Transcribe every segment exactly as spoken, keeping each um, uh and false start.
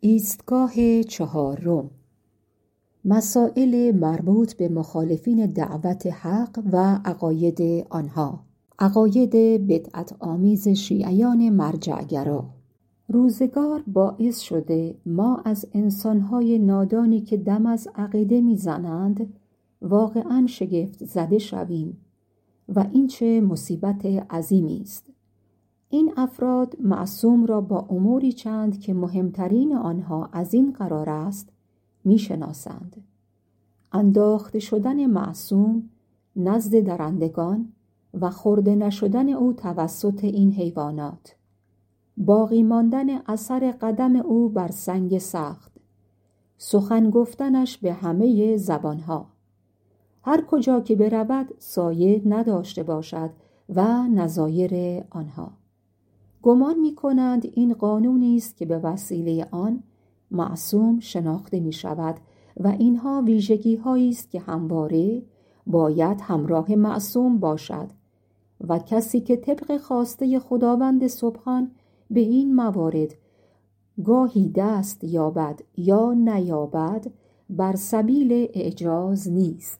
ایستگاه چهارم: مسائل مربوط به مخالفین دعوت حق و عقاید آنها. عقاید بدعت آمیز شیعیان مرجع‌گرا. روزگار باعث شده ما از انسانهای نادانی که دم از عقیده میزنند واقعاً شگفت زده شویم و این چه مصیبت عظیمی است. این افراد معصوم را با اموری چند که مهمترین آنها از این قرار است میشناسند: انداخته شدن معصوم نزد درندگان و خورده نشدن او توسط این حیوانات، باقی ماندن اثر قدم او بر سنگ سخت، سخن گفتنش به همه زبانها، هر کجا که برود سایه نداشته باشد و نظایر آنها. گمان می کنند این قانونی است که به وسیله آن معصوم شناخته می شود و اینها ویژگی هایی است که همواره باید همراه معصوم باشد و کسی که طبق خواسته خداوند سبحان به این موارد گاهی دست یابد یا نیابد بر سبیل اعجاز نیست.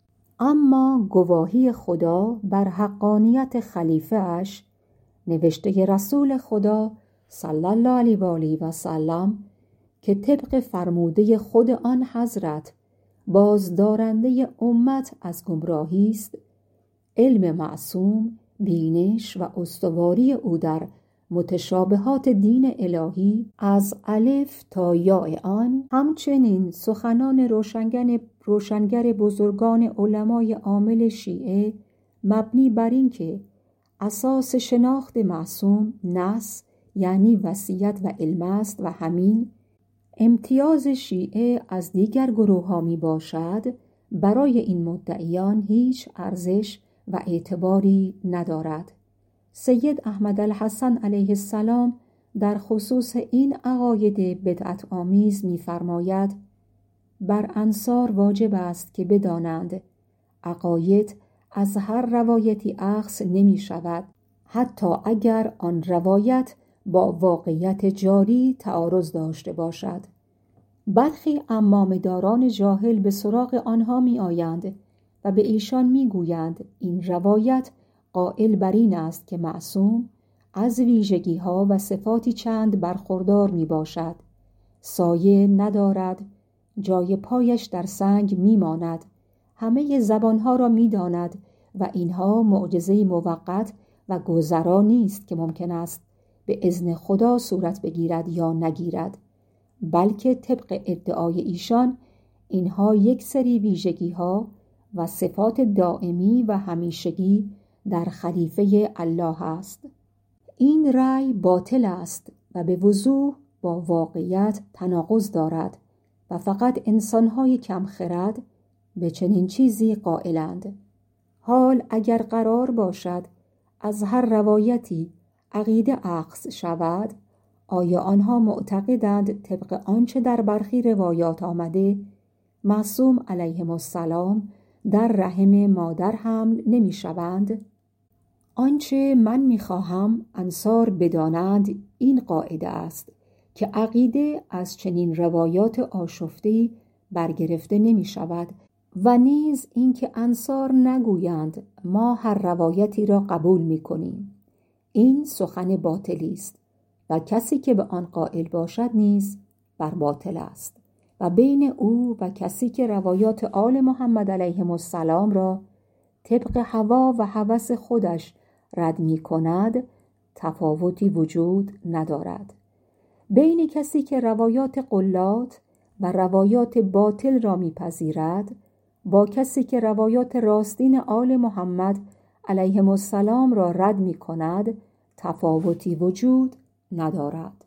اما گواهی خدا بر حقانیت خلیفه اش، نوشته رسول خدا صلی الله علیه و آله و سلم که طبق فرموده خود آن حضرت بازدارنده امت از گمراهی است، علم معصوم، بینش و استواری او در متشابهات دین الهی از الف تا یاء آن، همچنین سخنان روشنگر روشنگر بزرگان علمای عامل شیعه مبنی بر این که اساس شناخت معصوم نص یعنی وصیت و علم است و همین امتیاز شیعه از دیگر گروه ها می باشد، برای این مدعیان هیچ ارزش و اعتباری ندارد. سید احمد الحسن علیه السلام در خصوص این عقاید بدعت آمیز می فرماید: بر انصار واجب است که بدانند عقاید از هر روایتی اخذ نمی شود، حتی اگر آن روایت با واقعیت جاری تعارض داشته باشد. برخی عمامه‌داران جاهل به سراغ آنها می آیند و به ایشان می گویند این روایت قائل بر این است که معصوم از ویژگی ها و صفاتی چند برخوردار می باشد: سایه ندارد، جای پایش در سنگ می ماند، همه زبانها را می داند و اینها معجزه موقت و گذرا نیست که ممکن است به اذن خدا صورت بگیرد یا نگیرد، بلکه طبق ادعای ایشان اینها یک سری ویژگی ها و صفات دائمی و همیشگی در خلیفه الله است. این رأی باطل است و به وضوح با واقعیت تناقض دارد و فقط انسان‌های کم خرد به چنین چیزی قائلند. حال اگر قرار باشد از هر روایتی عقیده اخذ شود، آیا آنها معتقدند طبق آنچه در برخی روایات آمده معصوم علیهم السلام در رحم مادر حمل نمی شوند؟ آنچه من می خواهم انصار بدانند این قاعده است که عقیده از چنین روایات آشفته برگرفته نمی شود و نیز این که انصار نگویند ما هر روایتی را قبول می کنیم. این سخن باطلی است و کسی که به آن قائل باشد نیز بر باطل است و بین او و کسی که روایات آل محمد علیهم السلام را طبق هوا و هوس خودش رد می کند تفاوتی وجود ندارد. بین کسی که روایات غلات و روایات باطل را می پذیرد با کسی که روایات راستین آل محمد علیهم السلام را رد می کند تفاوتی وجود ندارد.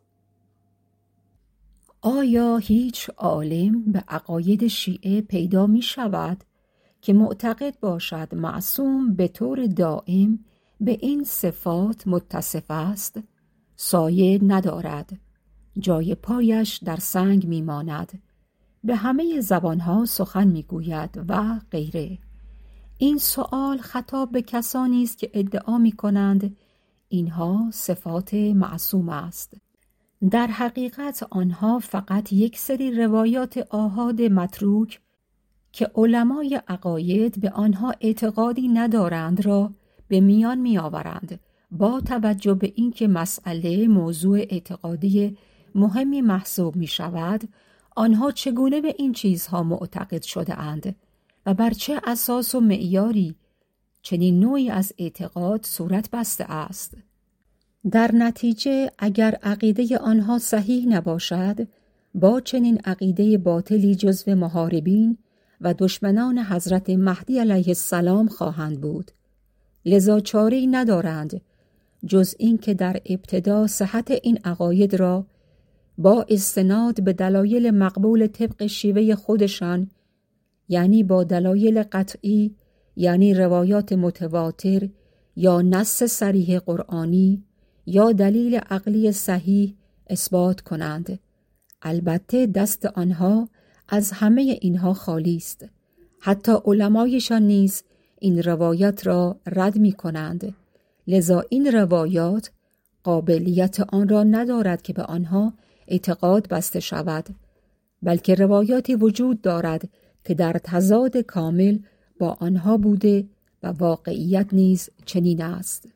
آیا هیچ عالم به عقاید شیعه پیدا می شود که معتقد باشد معصوم به طور دائم به این صفات متصف است؟ سایه ندارد، جای پایش در سنگ می ماند، به همه زبانها سخن می گوید و غیره. این سؤال خطاب به کسانی است که ادعا می کنند اینها صفات معصوم است. در حقیقت آنها فقط یک سری روایات آحاد متروک که علمای عقاید به آنها اعتقادی ندارند را به میان می آورند، با توجه به اینکه مسئله موضوع اعتقادی مهمی محسوب می شود. آنها چگونه به این چیزها معتقد شده اند و بر چه اساس و معیاری چنین نوعی از اعتقاد صورت بسته است؟ در نتیجه اگر عقیده آنها صحیح نباشد، با چنین عقیده باطلی جزو محاربین و دشمنان حضرت مهدی علیه السلام خواهند بود. لذا چاره‌ای ندارند جز این که در ابتدا صحت این عقاید را با استناد به دلایل مقبول طبق شیوه خودشان، یعنی با دلایل قطعی، یعنی روایات متواتر یا نص صریح قرآنی یا دلیل عقلی صحیح اثبات کنند. البته دست آنها از همه اینها خالی است. حتی علمایشان نیز این روایات را رد می کنند. لذا این روایات قابلیت آن را ندارد که به آنها اعتقاد بسته شود، بلکه روایاتی وجود دارد که در تضاد کامل با آنها بوده و واقعیت نیز چنین است.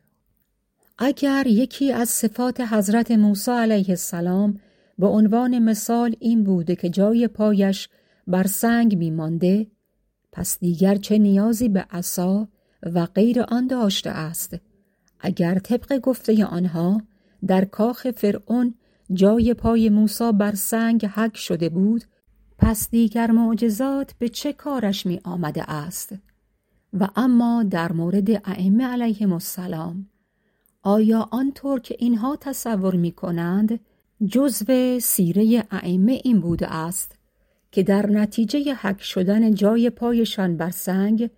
اگر یکی از صفات حضرت موسی علیه السلام به عنوان مثال این بوده که جای پایش بر سنگ می مانده، پس دیگر چه نیازی به عصا و غیر آن داشته است؟ اگر طبق گفته آنها در کاخ فرعون جای پای موسی بر سنگ حک شده بود، پس دیگر معجزات به چه کارش می آمده است؟ و اما در مورد ائمه علیهم السلام، آیا آنطور که اینها تصور می کنند جزو سیره ائمه این بوده است که در نتیجه حک شدن جای پایشان بر سنگ،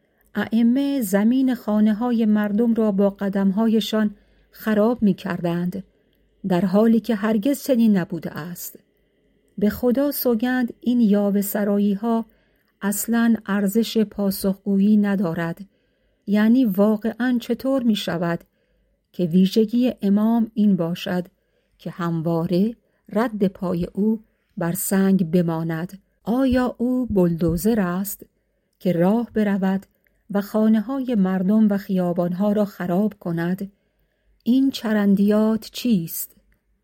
ائمه زمین خانه های مردم را با قدمهایشان خراب می کردند، در حالی که هرگز چنین نبوده است؟ به خدا سوگند این یاوه سرایی ها اصلاً ارزش پاسخگویی ندارد. یعنی واقعاً چطور می شود که ویژگی امام این باشد که همواره رد پای او بر سنگ بماند؟ آیا او بلدوزر است که راه برود و خانه های مردم و خیابان ها را خراب کند؟ این چرندیات چیست؟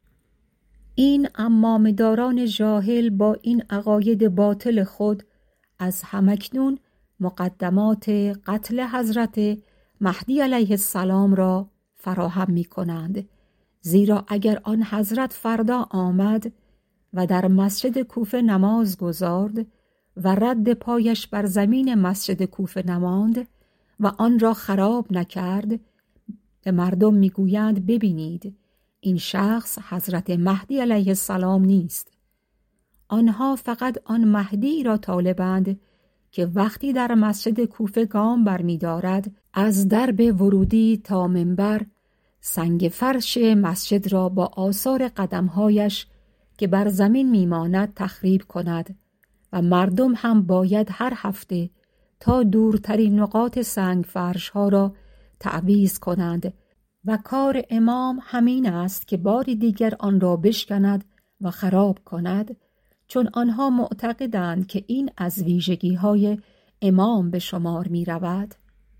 این عمامه‌داران جاهل با این عقاید باطل خود از همکنون مقدمات قتل حضرت مهدی علیه السلام را فراهم می کنند، زیرا اگر آن حضرت فردا آمد و در مسجد کوفه نماز گزارد و رد پایش بر زمین مسجد کوفه نماند و آن را خراب نکرد، به مردم می گویند ببینید این شخص حضرت مهدی علیه السلام نیست. آنها فقط آن مهدی را طالبند که وقتی در مسجد کوفه گام برمی دارد از درب ورودی تا منبر سنگ فرش مسجد را با آثار قدمهایش که بر زمین میماند تخریب کند و مردم هم باید هر هفته تا دورترین نقاط سنگ فرش ها را تعویض کنند و کار امام همین است که باری دیگر آن را بشکند و خراب کند، چون آنها معتقدند که این از ویژگی های امام به شمار می رود.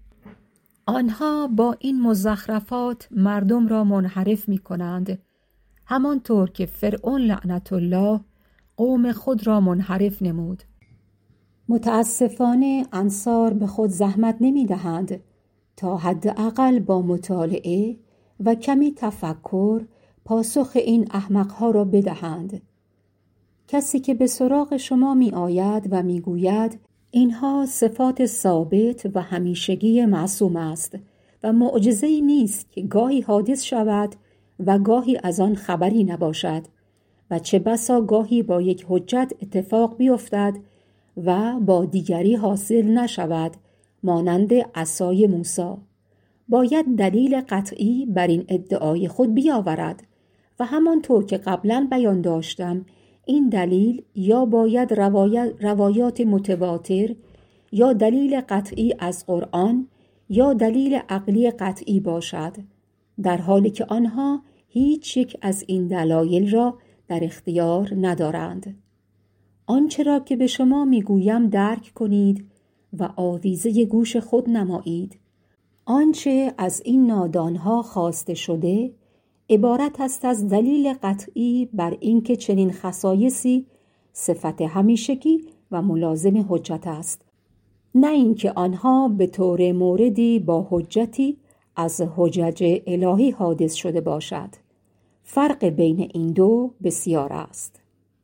آنها با این مزخرفات مردم را منحرف می کنند، همانطور که فرعون لعنت الله قوم خود را منحرف نمود. متاسفانه انصار به خود زحمت نمی دهند تا حداقل با مطالعه و کمی تفکر پاسخ این احمقها را بدهند. کسی که به سراغ شما می آید و می گوید اینها صفات ثابت و همیشگی معصوم است و معجزه‌ای نیست که گاهی حادث شود و گاهی از آن خبری نباشد و چه بسا گاهی با یک حجت اتفاق بیفتد و با دیگری حاصل نشود، مانند عصای موسی، باید دلیل قطعی بر این ادعای خود بیاورد و همانطور که قبلا بیان داشتم این دلیل یا باید روایت روایات متواتر یا دلیل قطعی از قرآن یا دلیل عقلی قطعی باشد، در حالی که آنها هیچ یک از این دلایل را در اختیار ندارند. آنچه را که به شما میگویم درک کنید و آویزه گوش خود نمایید. آنچه از این نادانها خواسته شده عبارت است از دلیل قطعی بر اینکه چنین خصایصی صفت همیشگی و ملازم حجت است، نه اینکه آنها به طور موردی با حجتی از حجج الهی حادث شده باشد. فرق بین این دو بسیار است.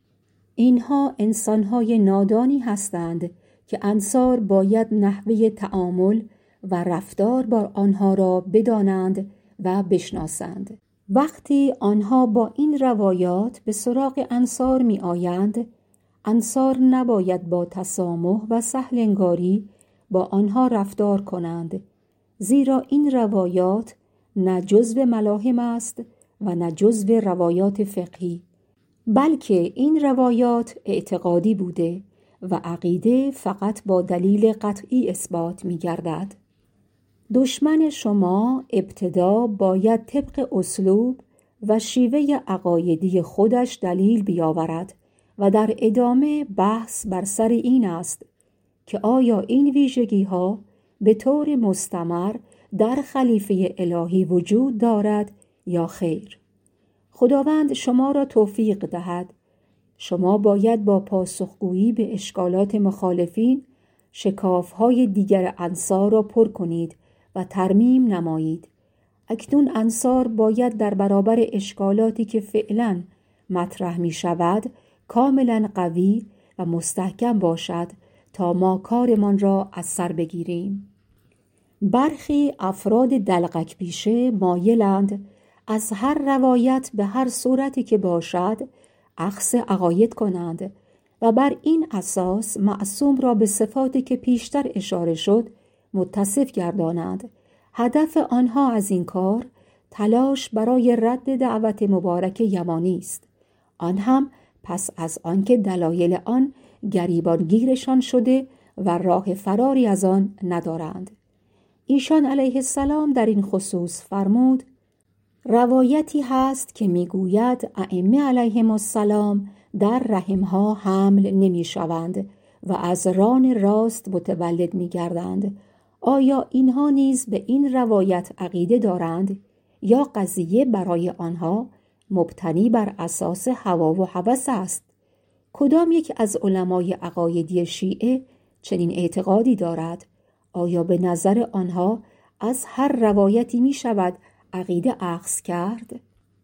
اینها انسانهای نادانی هستند که انصار باید نحوه تعامل و رفتار با آنها را بدانند و بشناسند. وقتی آنها با این روایات به سراغ انصار می آیند، انصار نباید با تسامح و سهل انگاری با آنها رفتار کنند، زیرا این روایات نه جزو ملاهم است و نه جزو روایات فقهی، بلکه این روایات اعتقادی بوده و عقیده فقط با دلیل قطعی اثبات می گردد. دشمن شما ابتدا باید طبق اسلوب و شیوه عقایدی خودش دلیل بیاورد و در ادامه بحث بر سر این است که آیا این ویژگی ها به طور مستمر در خلیفه الهی وجود دارد یا خیر. خداوند شما را توفیق دهد. شما باید با پاسخگویی به اشکالات مخالفین شکافهای دیگر انصار را پر کنید و ترمیم نمایید. اکنون انصار باید در برابر اشکالاتی که فعلا مطرح می شود کاملا قوی و مستحکم باشد تا ما کارمان را از سر بگیریم. برخی افراد دلقک پیشه مایلند از هر روایت به هر صورتی که باشد اخذ عقاید کنند و بر این اساس معصوم را به صفاتی که پیشتر اشاره شد متصف گردانند. هدف آنها از این کار تلاش برای رد دعوت مبارک یمانی است، آن هم پس از آنکه دلایل آن گریبانگیرشان شده و راه فراری از آن ندارند. ایشان علیه السلام در این خصوص فرمود: روایتی هست که میگوید ائمه علیهم السلام در رحمها حمل نمی شوند و از ران راست متولد می گردند. آیا اینها نیز به این روایت عقیده دارند یا قضیه برای آنها مبتنی بر اساس هوا و هوس است؟ کدام یک از علمای عقایدی شیعه چنین اعتقادی دارد؟ آیا به نظر آنها از هر روایتی می شود عقیده اخذ کرد؟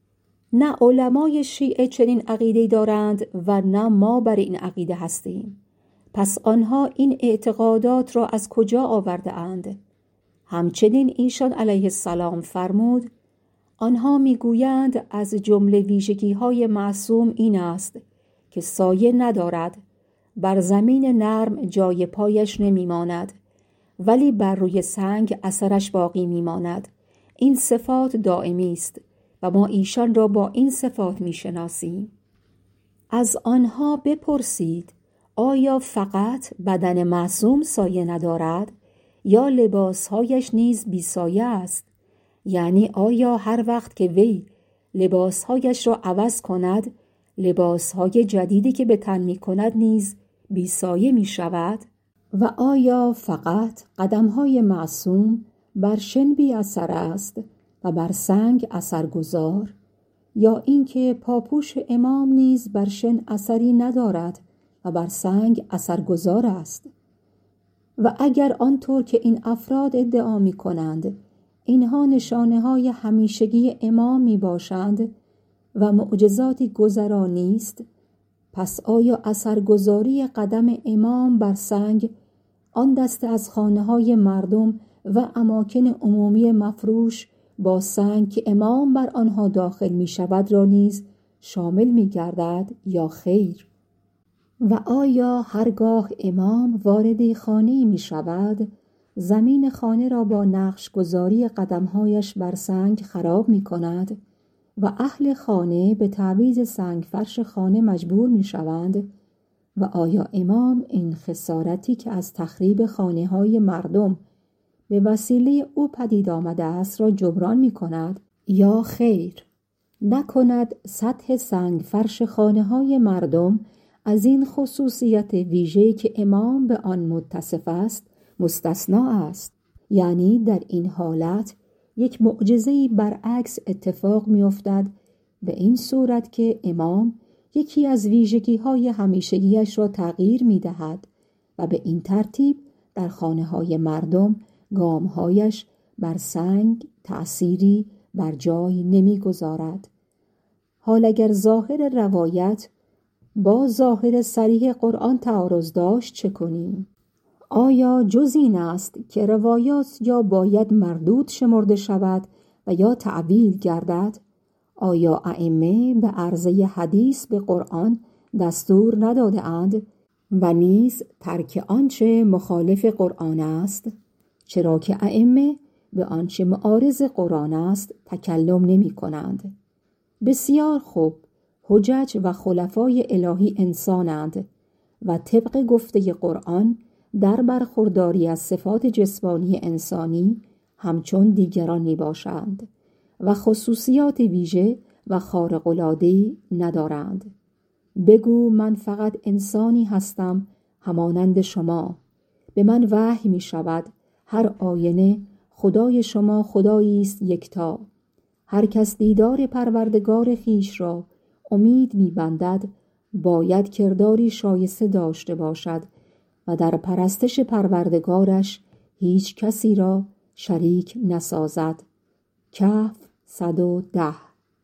نه علمای شیعه چنین عقیده دارند و نه ما بر این عقیده هستیم. پس آنها این اعتقادات را از کجا آورده اند؟ همچنین ایشان علیه السلام فرمود: آنها میگویند از جمله ویژگی های معصوم این است که سایه ندارد، بر زمین نرم جای پایش نمیماند، ولی بر روی سنگ اثرش باقی میماند. این صفات دائمی است و ما ایشان را با این صفات میشناسیم. از آنها بپرسید آیا فقط بدن معصوم سایه ندارد یا لباسهایش نیز بی سایه است؟ یعنی آیا هر وقت که وی لباسهایش را عوض کند لباسهای جدیدی که به تن می کند نیز بی سایه می شود؟ و آیا فقط قدمهای معصوم بر شن بی اثر است و بر سنگ اثرگذار، یا اینکه پاپوش امام نیز بر شن اثری ندارد و بر سنگ اثرگذار است؟ و اگر آنطور که این افراد ادعا می کنند اینها نشانه های همیشگی امام می باشند و معجزاتی گذرا نیست، پس آیا اثرگذاری قدم امام بر سنگ آن دسته از خانه های مردم و اماکن عمومی مفروش با سنگ که امام بر آنها داخل می شود را نیز شامل می گردد یا خیر؟ و آیا هرگاه امام وارد خانه‌ای می شود زمین خانه را با نقش گذاری قدمهایش بر سنگ خراب می کند و اهل خانه به تعویض سنگ فرش خانه مجبور می شوند؟ و آیا امام این خسارتی که از تخریب خانه های مردم به وسیله او پدید آمده است را جبران می کند یا خیر؟ نکند سطح سنگ فرش خانه های مردم از این خصوصیت ویژه‌ای که امام به آن متصف است مستثنا است. یعنی در این حالت یک معجزه‌ای برعکس اتفاق می‌افتد، به این صورت که امام یکی از ویژگی‌های همیشگی‌اش را تغییر می‌دهد و به این ترتیب در خانه‌های مردم گام‌هایش بر سنگ تأثیری بر جای نمی‌گذارد. حال اگر ظاهر روایت با ظاهر صریح قرآن تعارض داشت چه کنیم؟ آیا جز این است که روایات یا باید مردود شمرده شود و یا تعویل گردد؟ آیا ائمه به عرضه حدیث به قرآن دستور نداده اند و نیز ترک آنچه مخالف قرآن است؟ چرا که ائمه به آنچه معارض قرآن است تکلم نمی کنند؟ بسیار خوب، حجج و خلفای الهی انسانند و طبق گفته قرآن در برخورداری از صفات جسمانی انسانی همچون دیگران می باشند و خصوصیات ویژه و خارق‌العاده‌ای ندارند. بگو من فقط انسانی هستم همانند شما. به من وحی می شود هر آینه خدای شما خدایی است یکتا. هر کس دیدار پروردگار خویش را امید می بندد باید کرداری شایسته داشته باشد و در پرستش پروردگارش هیچ کسی را شریک نسازد. کهف صد و ده.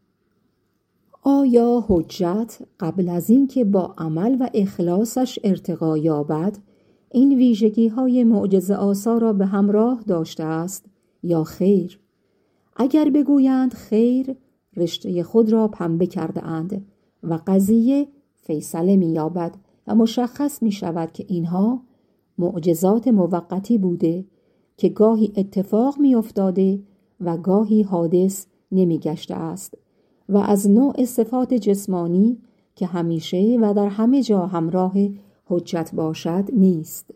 آیا حجت قبل از این که با عمل و اخلاصش ارتقا یابد این ویژگی های معجزه آسا را به همراه داشته است یا خیر؟ اگر بگویند خیر، رشته خود را پنبه کرده اند و قضیه فیصله می یابد و مشخص می شود که اینها معجزات موقتی بوده که گاهی اتفاق می افتاده و گاهی حادث نمی گشته است و از نوع صفات جسمانی که همیشه و در همه جا همراه حجت باشد نیست.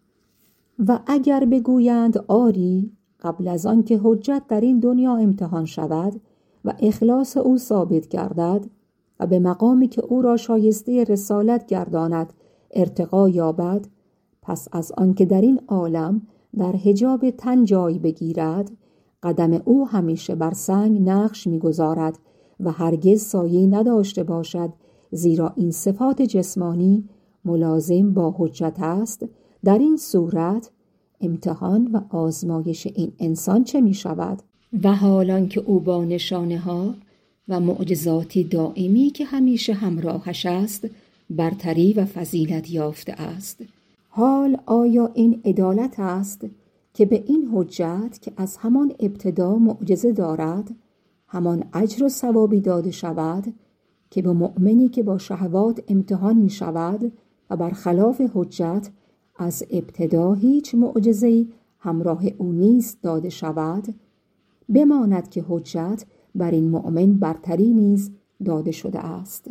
و اگر بگویند آری، قبل از آن که حجت در این دنیا امتحان شود و اخلاص او ثابت گردد و به مقامی که او را شایسته رسالت گرداند ارتقا یابد، پس از آن که در این عالم در حجاب تن جای بگیرد، قدم او همیشه بر سنگ نقش می‌گذارد و هرگز سایه نداشته باشد، زیرا این صفات جسمانی ملازم با حجت است. در این صورت امتحان و آزمایش این انسان چه می شود؟ و حالان که او با نشانه ها و معجزاتی دائمی که همیشه همراهش است برتری و فضیلت یافته است. حال آیا این عدالت است که به این حجت که از همان ابتدا معجزه دارد همان اجر و ثوابی داده شود که به مؤمنی که با شهوات امتحان می شود و برخلاف حجت از ابتدا هیچ معجزه‌ای همراه او نیست داده شود؟ بماند که حجت بر این مؤمن برتری نیز داده شده است.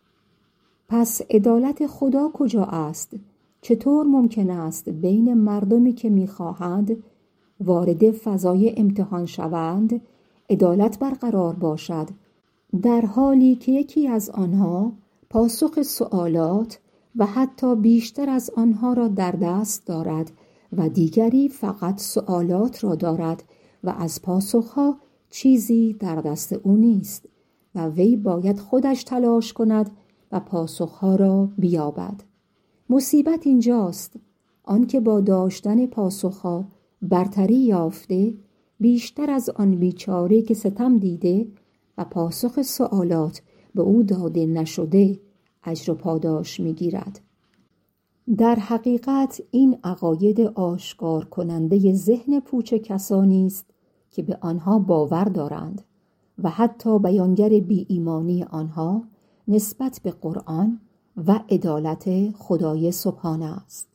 پس عدالت خدا کجا است؟ چطور ممکن است بین مردمی که می‌خواهند وارد فضای امتحان شوند عدالت برقرار باشد، در حالی که یکی از آنها پاسخ سؤالات و حتی بیشتر از آنها را در دست دارد و دیگری فقط سؤالات را دارد و از پاسخها چیزی در دست او نیست و وی باید خودش تلاش کند و پاسخها را بیابد. مصیبت اینجاست، آنکه با داشتن پاسخها برتری یافته بیشتر از آن بیچاره که ستم دیده و پاسخ سؤالات به او داده نشده اجر و پاداش می‌گیرد. در حقیقت این عقاید آشکار کننده ذهن پوچ کسانی است که به آنها باور دارند و حتی بیانگر بی ایمانی آنها نسبت به قرآن و عدالت خدای سبحانه است.